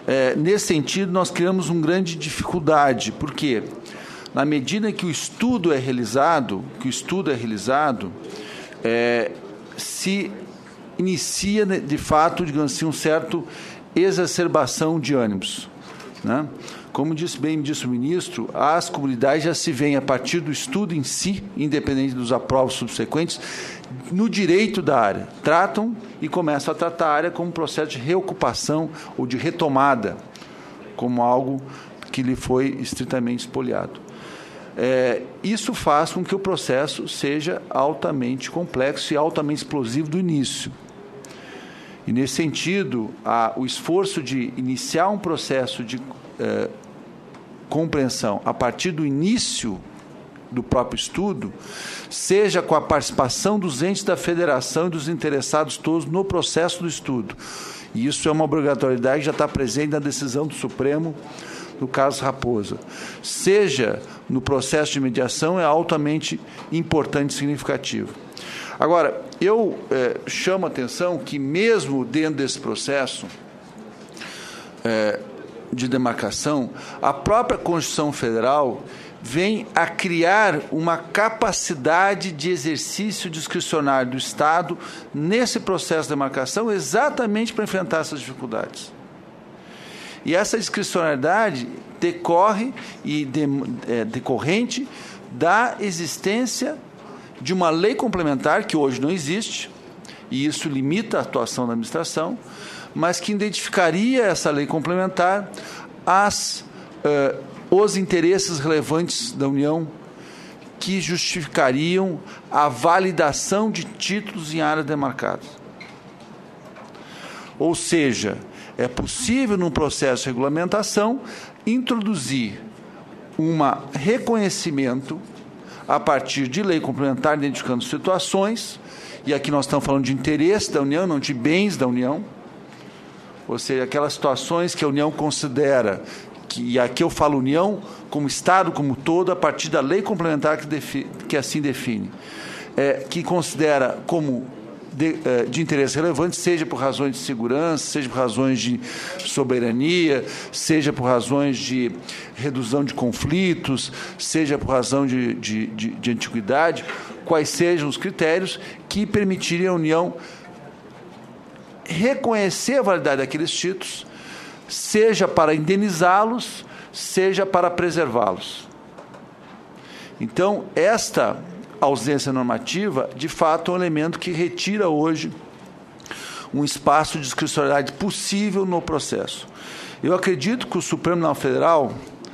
Nesse sentido, nós criamos uma grande dificuldade, porque na medida que o estudo é realizado, se inicia, de fato, digamos assim, um certo exacerbação de ânimos, né? Como bem disse o ministro, as comunidades já se veem, a partir do estudo em si, independente dos aprovos subsequentes, no direito da área. Tratam e começam a tratar a área como um processo de reocupação ou de retomada, como algo que lhe foi estritamente expoliado. Isso faz com que o processo seja altamente complexo e altamente explosivo do início. E, nesse sentido, o esforço de iniciar um processo de compreensão a partir do início do próprio estudo, seja com a participação dos entes da federação e dos interessados todos no processo do estudo. E isso é uma obrigatoriedade que já está presente na decisão do Supremo, no caso Raposa. Seja no processo de mediação, é altamente importante e significativo. Agora, eu chamo a atenção que, mesmo dentro desse processo de demarcação, a própria Constituição Federal vem a criar uma capacidade de exercício discricionário do Estado nesse processo de demarcação, exatamente para enfrentar essas dificuldades. E essa discricionariedade decorrente da existência de uma lei complementar, que hoje não existe, e isso limita a atuação da administração, mas que identificaria essa lei complementar os interesses relevantes da União que justificariam a validação de títulos em áreas demarcadas. Ou seja, é possível, num processo de regulamentação, introduzir um reconhecimento a partir de lei complementar, identificando situações, e aqui nós estamos falando de interesse da União, não de bens da União, ou seja, aquelas situações que a União considera, e aqui eu falo União como Estado como todo, a partir da lei complementar que assim define, que considera como de interesse relevante, seja por razões de segurança, seja por razões de soberania, seja por razões de redução de conflitos, seja por razão de antiguidade, quais sejam os critérios que permitiriam a União reconhecer a validade daqueles títulos, seja para indenizá-los, seja para preservá-los. Então, esta ausência normativa, de fato, é um elemento que retira hoje um espaço de discricionariedade possível no processo. Eu acredito que o Supremo Tribunal Federal,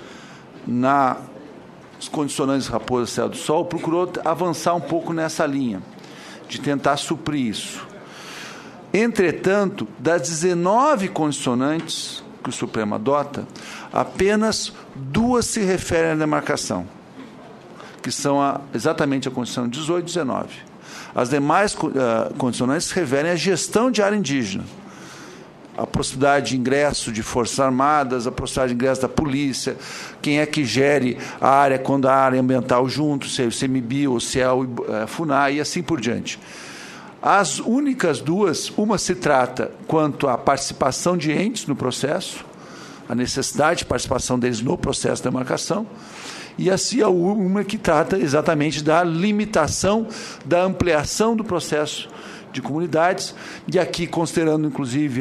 nas condicionantes Raposa Serra do Sol, procurou avançar um pouco nessa linha, de tentar suprir isso. Entretanto, das 19 condicionantes que o Supremo adota, apenas 2 se referem à demarcação, que são exatamente a Constituição 18 e 19. As demais condicionantes se referem à gestão de área indígena, a possibilidade de ingresso de forças armadas, a possibilidade de ingresso da polícia, quem é que gere a área quando a área ambiental junto, se é o CMBio, ou se é o FUNAI, e assim por diante. As únicas 2, uma se trata quanto à participação de entes no processo, a necessidade de participação deles no processo de demarcação, e assim a uma que trata exatamente da limitação, da ampliação do processo de comunidades, e aqui considerando inclusive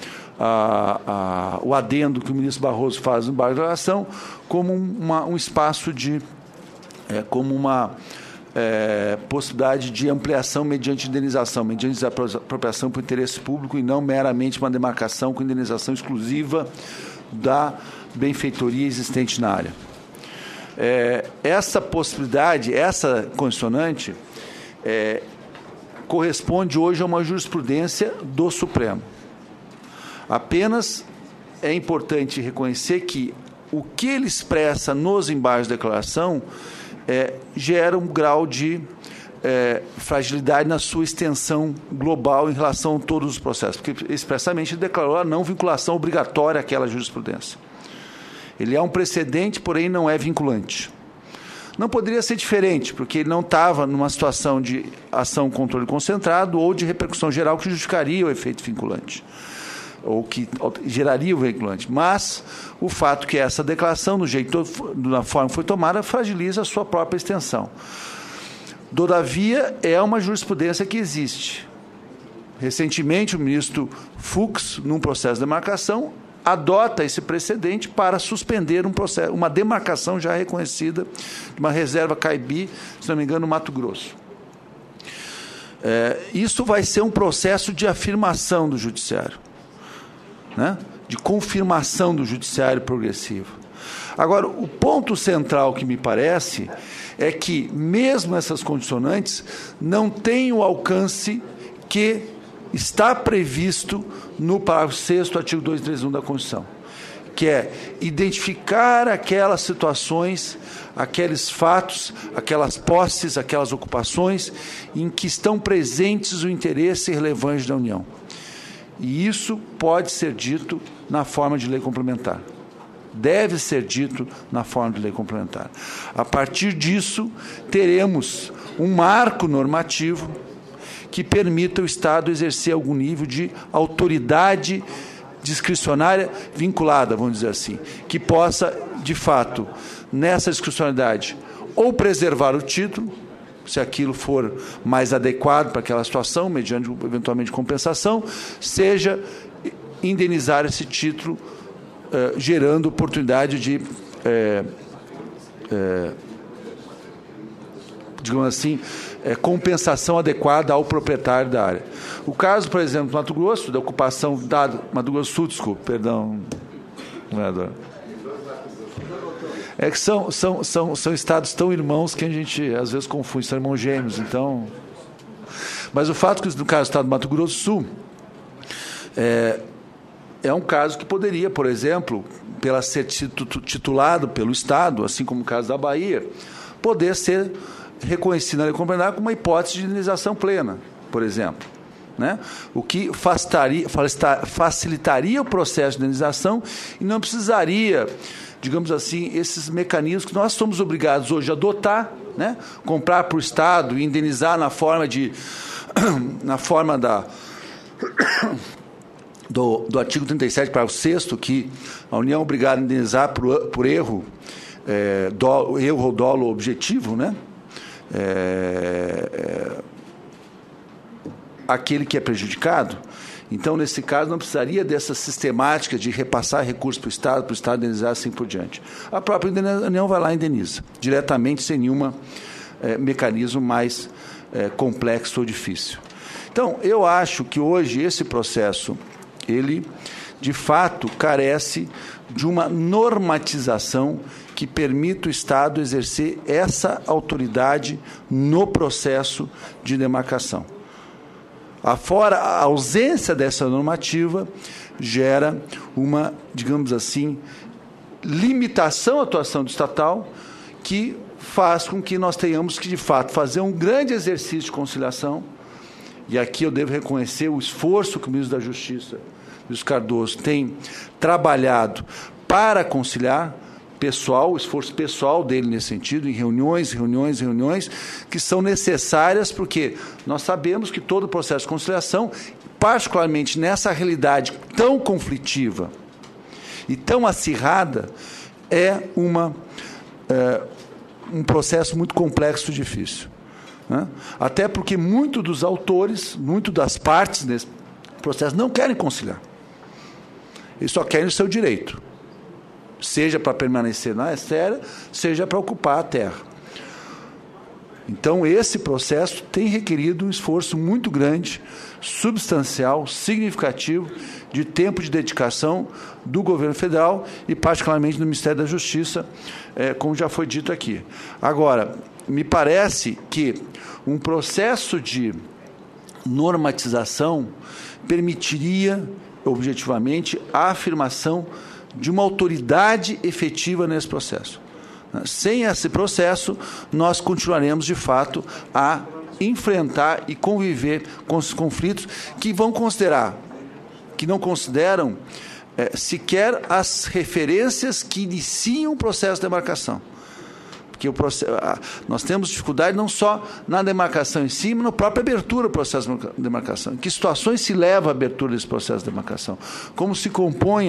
o adendo que o ministro Barroso faz no embargo de declaração, como um espaço como uma possibilidade de ampliação mediante indenização, mediante desapropriação por interesse público e não meramente uma demarcação com indenização exclusiva da benfeitoria existente na área. Essa possibilidade, essa condicionante, corresponde hoje a uma jurisprudência do Supremo. Apenas é importante reconhecer que o que ele expressa nos embargos de declaração gera um grau de fragilidade na sua extensão global em relação a todos os processos, porque expressamente ele declarou a não vinculação obrigatória àquela jurisprudência. Ele é um precedente, porém não é vinculante. Não poderia ser diferente, porque ele não estava numa situação de ação controle concentrado ou de repercussão geral que justificaria o efeito vinculante. ou que geraria o vinculante. Mas o fato que essa declaração, da forma que foi tomada, fragiliza a sua própria extensão. Todavia, é uma jurisprudência que existe. Recentemente, o ministro Fux, num processo de demarcação, adota esse precedente para suspender uma demarcação já reconhecida de uma reserva Caibi, se não me engano, no Mato Grosso. Isso vai ser um processo de afirmação do judiciário, né? De confirmação do judiciário progressivo. Agora, o ponto central que me parece é que, mesmo essas condicionantes, não têm o alcance que está previsto no parágrafo 6º, artigo 231 da Constituição, que é identificar aquelas situações, aqueles fatos, aquelas posses, aquelas ocupações em que estão presentes o interesse relevante da União. E isso pode ser dito na forma de lei complementar. Deve ser dito na forma de lei complementar. A partir disso, teremos um marco normativo que permita o Estado exercer algum nível de autoridade discricionária vinculada, vamos dizer assim, que possa, de fato, nessa discricionalidade, ou preservar o título, se aquilo for mais adequado para aquela situação, mediante, eventualmente, compensação, seja indenizar esse título, gerando oportunidade de, digamos assim, compensação adequada ao proprietário da área. O caso, por exemplo, do Mato Grosso, da ocupação dada, Mato Grosso do Sul, desculpa, perdão, vereador. É que são estados tão irmãos que a gente, às vezes, confunde, são irmãos gêmeos, então... Mas o fato que, no caso do estado do Mato Grosso do Sul, é um caso que poderia, por exemplo, pela ser titulado pelo Estado, assim como o caso da Bahia, poder ser reconhecido na lei complementar como uma hipótese de indenização plena, por exemplo, né? O que facilitaria o processo de indenização e não precisaria, digamos assim, esses mecanismos que nós somos obrigados hoje a adotar, né? Comprar para o Estado e indenizar na forma do artigo 37, parágrafo 6º, que a União é obrigada a indenizar por erro, erro ou dolo objetivo, né? Aquele que é prejudicado. Então, nesse caso, não precisaria dessa sistemática de repassar recursos para o Estado indenizar assim por diante. A própria União vai lá e indeniza, diretamente, sem nenhum mecanismo mais complexo ou difícil. Então, eu acho que hoje esse processo, ele, de fato, carece de uma normatização que permita o Estado exercer essa autoridade no processo de demarcação. Afora, a ausência dessa normativa gera uma, digamos assim, limitação à atuação do estatal que faz com que nós tenhamos que, de fato, fazer um grande exercício de conciliação. E aqui eu devo reconhecer o esforço que o ministro da Justiça, Luiz Cardoso, tem trabalhado para conciliar, o esforço pessoal dele nesse sentido, em reuniões, que são necessárias, porque nós sabemos que todo o processo de conciliação, particularmente nessa realidade tão conflitiva e tão acirrada, é um processo muito complexo e difícil, né? Até porque muitos dos autores, muitas das partes desse processo não querem conciliar. Eles só querem o seu direito, seja para permanecer na esfera, seja para ocupar a terra. Então, esse processo tem requerido um esforço muito grande, substancial, significativo, de tempo de dedicação do governo federal e, particularmente, do Ministério da Justiça, como já foi dito aqui. Agora, me parece que um processo de normatização permitiria, objetivamente, a afirmação de uma autoridade efetiva nesse processo. Sem esse processo, nós continuaremos, de fato, a enfrentar e conviver com esses conflitos que não consideram sequer as referências que iniciam o processo de demarcação. porque nós temos dificuldade não só na demarcação em si, mas na própria abertura do processo de demarcação. Em que situações se leva à abertura desse processo de demarcação? Como se compõem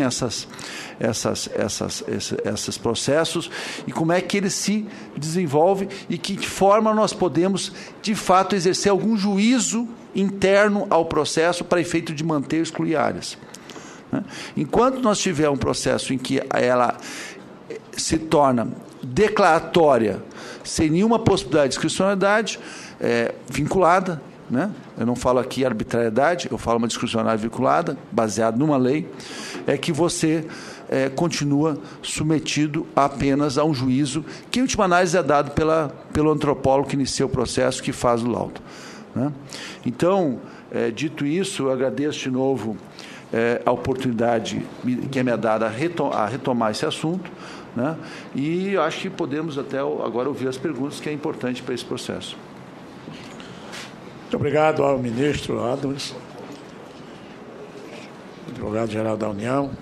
esses processos e como é que eles se desenvolvem e que forma nós podemos, de fato, exercer algum juízo interno ao processo para efeito de manter ou excluir áreas. Enquanto nós tivermos um processo em que ela se torna declaratória, sem nenhuma possibilidade de discricionariedade, vinculada, né? Eu não falo aqui arbitrariedade, eu falo uma discricionariedade vinculada, baseada numa lei, é que você continua submetido apenas a um juízo que, em última análise, é dado pelo antropólogo que inicia o processo, que faz o laudo. Né? Então, dito isso, eu agradeço de novo a oportunidade que é me dada a retomar esse assunto, né? E acho que podemos até agora ouvir as perguntas, que é importante para esse processo. Muito obrigado ao ministro Adams, advogado-geral da União,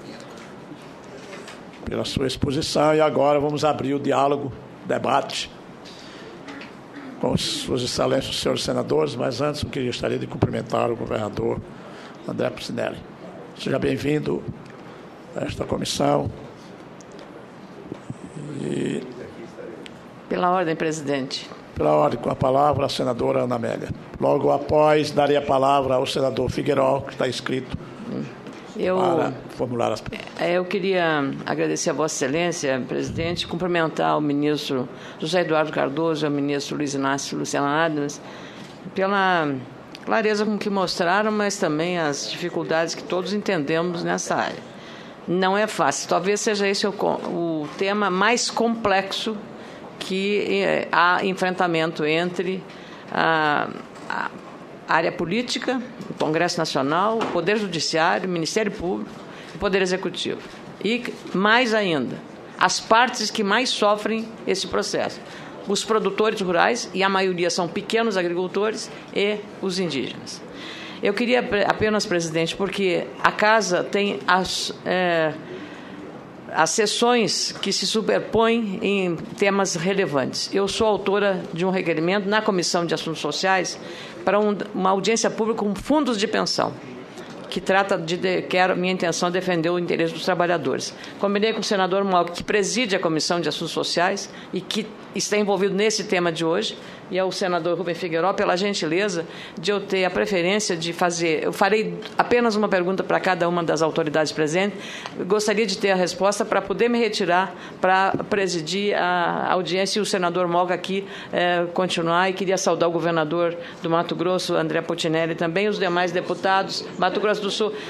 pela sua exposição. E agora vamos abrir o diálogo, debate, com suas excelências, senhores senadores, mas antes eu gostaria de cumprimentar o governador André Pucinelli. Seja bem-vindo a esta comissão. E... Pela ordem, presidente. Pela ordem, com a palavra a senadora Ana Amélia. Logo após, darei a palavra ao senador Figueiró, que está inscrito para formular as perguntas. Eu queria agradecer a Vossa Excelência, presidente, cumprimentar o ministro José Eduardo Cardoso e o ministro Luiz Inácio Luciano Adams pela clareza com que mostraram, mas também as dificuldades que todos entendemos nessa área. Não é fácil. Talvez seja esse o tema mais complexo que há enfrentamento entre a área política, o Congresso Nacional, o Poder Judiciário, o Ministério Público e o Poder Executivo. E, mais ainda, as partes que mais sofrem esse processo. Os produtores rurais, e a maioria são pequenos agricultores, e os indígenas. Eu queria apenas, presidente, porque a Casa tem as sessões que se superpõem em temas relevantes. Eu sou autora de um requerimento na Comissão de Assuntos Sociais para uma audiência pública com fundos de pensão, que trata minha intenção é defender o interesse dos trabalhadores. Combinei com o senador Malk, que preside a Comissão de Assuntos Sociais e que está envolvido nesse tema de hoje, e ao senador Rubem Figueiró, pela gentileza de eu ter a preferência de fazer... Eu farei apenas uma pergunta para cada uma das autoridades presentes. Eu gostaria de ter a resposta para poder me retirar para presidir a audiência e o senador Malk aqui continuar. E queria saudar o governador do Mato Grosso, André Pucinelli, também os demais deputados. Mato Grosso do Sul...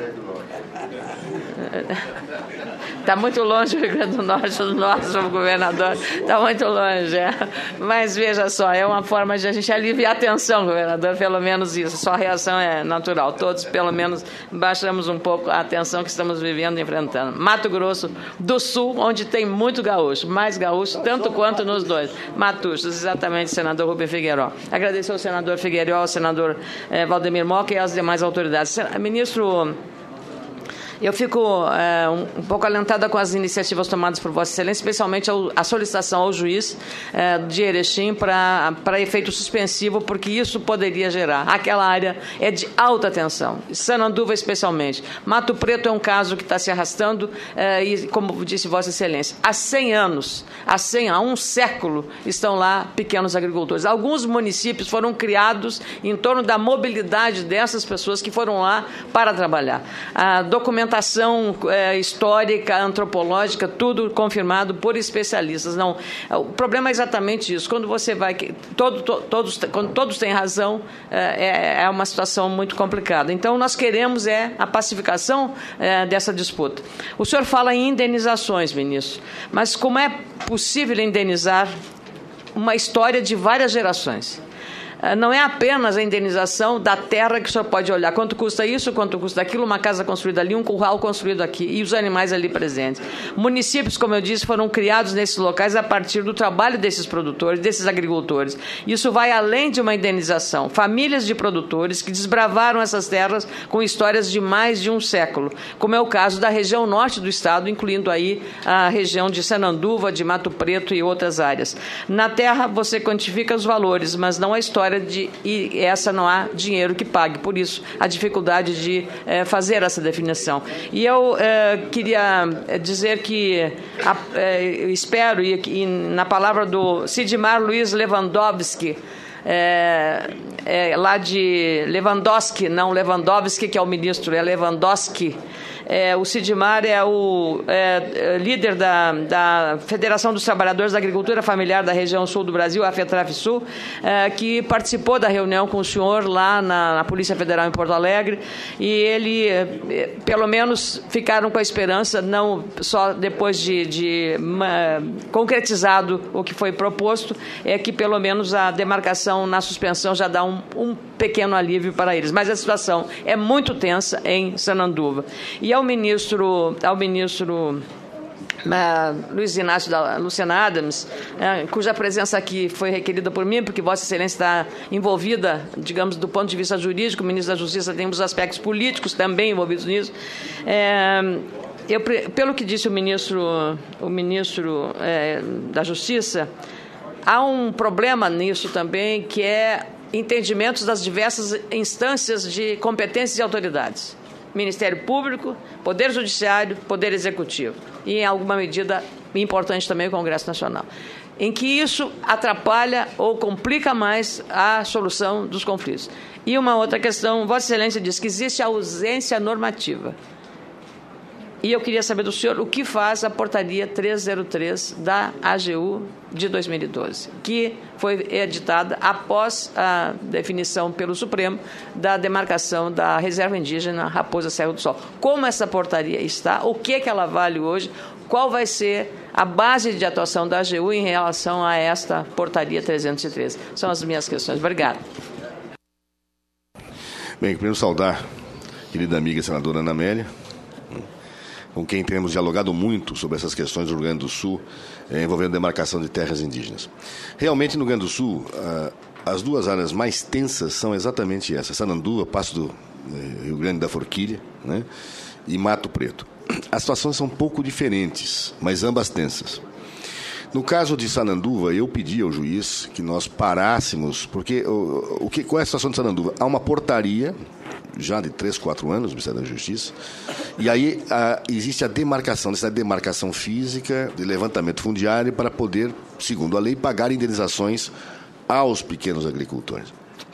Está muito longe o Rio Grande do Norte do nosso governador, está muito longe. Mas veja só, é uma forma de a gente aliviar a tensão, governador, pelo menos isso. Sua reação é natural. Todos, pelo menos, baixamos um pouco a tensão que estamos vivendo e enfrentando. Mato Grosso do Sul, onde tem muito gaúcho, mais gaúcho, tanto quanto nos dois. Matuchos, exatamente, senador Rubem Figueiró. Agradecer ao senador Figueiró, ao senador Valdemir Moca e às demais autoridades. Ministro... Eu fico um pouco alentada com as iniciativas tomadas por Vossa Excelência, especialmente a solicitação ao juiz de Erechim para efeito suspensivo, porque isso poderia gerar. Aquela área é de alta tensão, Sananduva especialmente. Mato Preto é um caso que está se arrastando e, como disse Vossa Excelência, há 100 anos, há um século, estão lá pequenos agricultores. Alguns municípios foram criados em torno da mobilidade dessas pessoas que foram lá para trabalhar. A documentação histórica, antropológica, tudo confirmado por especialistas. Não, o problema é exatamente isso. Quando você vai... Quando todos têm razão, é uma situação muito complicada. Então, nós queremos a pacificação dessa disputa. O senhor fala em indenizações, ministro, mas como é possível indenizar uma história de várias gerações? não é apenas a indenização da terra que o senhor pode olhar. Quanto custa isso, quanto custa aquilo, uma casa construída ali, um curral construído aqui, e os animais ali presentes. Municípios, como eu disse, foram criados nesses locais a partir do trabalho desses produtores, desses agricultores. Isso vai além de uma indenização. Famílias de produtores que desbravaram essas terras com histórias de mais de um século, como é o caso da região norte do estado, incluindo aí a região de Sananduva, de Mato Preto e outras áreas. Na terra, você quantifica os valores, mas não a história e essa não há dinheiro que pague. Por isso, a dificuldade de fazer essa definição. E eu queria dizer que eu espero, e na palavra do Sidmar Luiz Lewandowski, lá de Lewandowski, não Lewandowski, que é o ministro, é Lewandowski. O Sidmar é o líder da Federação dos Trabalhadores da Agricultura Familiar da região sul do Brasil, a FETRAF-Sul, que participou da reunião com o senhor lá na Polícia Federal em Porto Alegre, e ele, pelo menos, ficaram com a esperança, não só depois de concretizado o que foi proposto, é que pelo menos a demarcação na suspensão já dá um pequeno alívio para eles. Mas a situação é muito tensa em Sananduva. E ao ministro Luiz Inácio da Luciana Adams, cuja presença aqui foi requerida por mim, porque Vossa Excelência está envolvida, digamos, do ponto de vista jurídico, o ministro da Justiça tem os aspectos políticos também envolvidos nisso. Pelo que disse o ministro da Justiça, há um problema nisso também, que é entendimentos das diversas instâncias de competências e autoridades. Ministério Público, Poder Judiciário, Poder Executivo e, em alguma medida, importante também o Congresso Nacional, em que isso atrapalha ou complica mais a solução dos conflitos. E uma outra questão, Vossa Excelência diz que existe ausência normativa. E eu queria saber do senhor o que faz a portaria 303 da AGU de 2012, que foi editada após a definição pelo Supremo da demarcação da reserva indígena Raposa Serra do Sol. Como essa portaria está, o que ela vale hoje, qual vai ser a base de atuação da AGU em relação a esta portaria 313? São as minhas questões. Obrigado. Bem, primeiro saudar a querida amiga senadora Ana Amélia, com quem temos dialogado muito sobre essas questões do Rio Grande do Sul, envolvendo demarcação de terras indígenas. Realmente, no Rio Grande do Sul, as duas áreas mais tensas são exatamente essas: Sananduva, Passo do Rio Grande da Forquilha, né, e Mato Preto. As situações são um pouco diferentes, mas ambas tensas. No caso de Sananduva, eu pedi ao juiz que nós parássemos, porque qual é a situação de Sananduva? Há uma portaria já de 3, 4 anos do Ministério da Justiça, e aí existe a demarcação, necessidade de demarcação física, de levantamento fundiário, para poder, segundo a lei, pagar indenizações aos pequenos agricultores.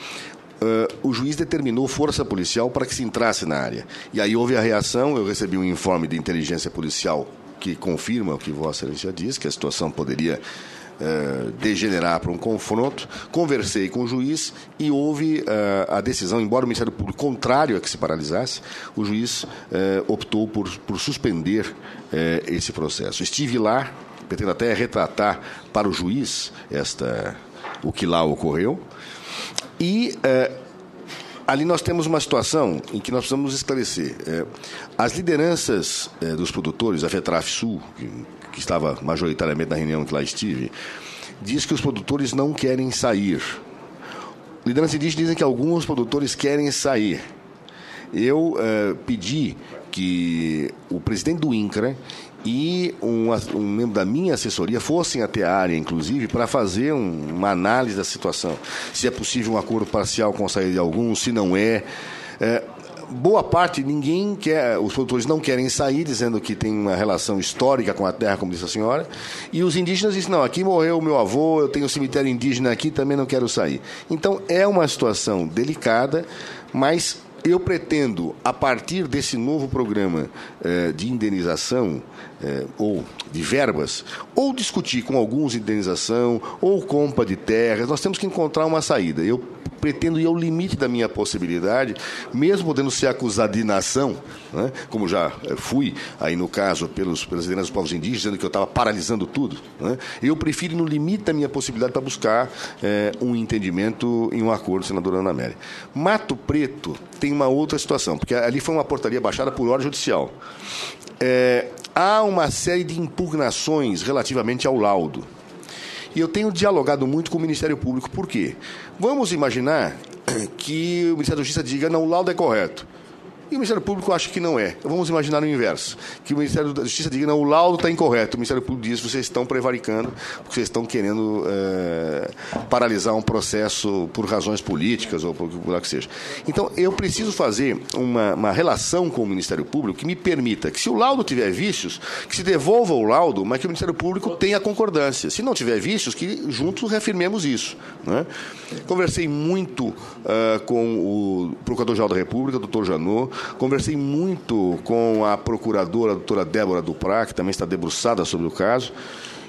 O juiz determinou força policial para que se entrasse na área. E aí houve a reação, eu recebi um informe de inteligência policial que confirma o que Vossa Excelência disse, que a situação poderia degenerar para um confronto. Conversei com o juiz e houve a decisão, embora o Ministério Público, contrário a que se paralisasse, o juiz optou por suspender esse processo. Estive lá, pretendo até retratar para o juiz o que lá ocorreu, e ali nós temos uma situação em que nós precisamos esclarecer. As lideranças dos produtores, a FETRAF-Sul, que estava majoritariamente na reunião que lá estive, diz que os produtores não querem sair. Lideranças indígenas dizem que alguns produtores querem sair. Eu pedi que o presidente do INCRA e um membro da minha assessoria fossem até a área, inclusive, para fazer uma análise da situação. Se é possível um acordo parcial com a saída de alguns, se não é. Boa parte, ninguém quer, os produtores não querem sair, dizendo que tem uma relação histórica com a terra, como disse a senhora, e os indígenas dizem, não, aqui morreu o meu avô, eu tenho um cemitério indígena aqui, também não quero sair. Então, é uma situação delicada, mas eu pretendo, a partir desse novo programa de indenização, ou de verbas, ou discutir com alguns indenização, ou compra de terras, nós temos que encontrar uma saída. Eu pretendo ir ao limite da minha possibilidade, mesmo podendo ser acusado de inação, né, como já fui, aí no caso, pelas lideranças dos povos indígenas, dizendo que eu estava paralisando tudo, né, eu prefiro ir no limite da minha possibilidade para buscar um entendimento em um acordo, senadora Ana Amélia. Mato Preto tem uma outra situação, porque ali foi uma portaria baixada por ordem judicial. Há uma série de impugnações relativamente ao laudo. E eu tenho dialogado muito com o Ministério Público. Por quê? Vamos imaginar que o Ministério da Justiça diga, não, o laudo é correto. E o Ministério Público acha que não é. Vamos imaginar o inverso. Que o Ministério da Justiça diga, não, o laudo está incorreto. O Ministério Público diz, vocês estão prevaricando, porque vocês estão querendo paralisar um processo por razões políticas ou por que que seja. Então, eu preciso fazer uma relação com o Ministério Público que me permita que, se o laudo tiver vícios, que se devolva o laudo, mas que o Ministério Público tenha concordância. Se não tiver vícios, que juntos reafirmemos isso, né? Conversei muito com o Procurador-Geral da República, doutor Janot. Conversei muito com a procuradora, a doutora Débora Duprá, que também está debruçada sobre o caso.